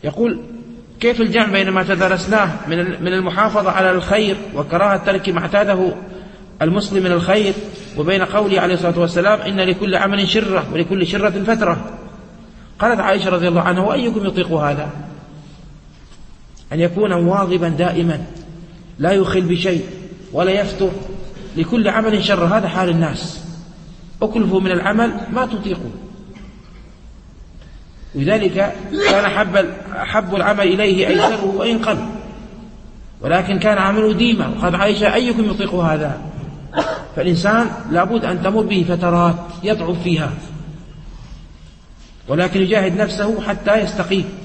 يقول: كيف الجمع بين ما تدرسناه من المحافظة على الخير وكراهة ترك ما اعتاده المسلم من الخير، وبين قوله عليه الصلاة والسلام: إن لكل عمل شرة ولكل شرة فترة؟ قالت عائشة رضي الله عنها: وأيكم يطيق هذا؟ أن يكون مواظبا دائما لا يخل بشيء ولا يفتر، لكل عمل شر. هذا حال الناس، أكلفوا من العمل ما تطيقون. لذلك كان أحب العمل إليه أيسره وإن قل، ولكن كان عمله ديما. وقال عائشة: أيكم يطيق هذا؟ فالإنسان لابد أن تمر به فترات يضعف فيها، ولكن يجاهد نفسه حتى يستقيم.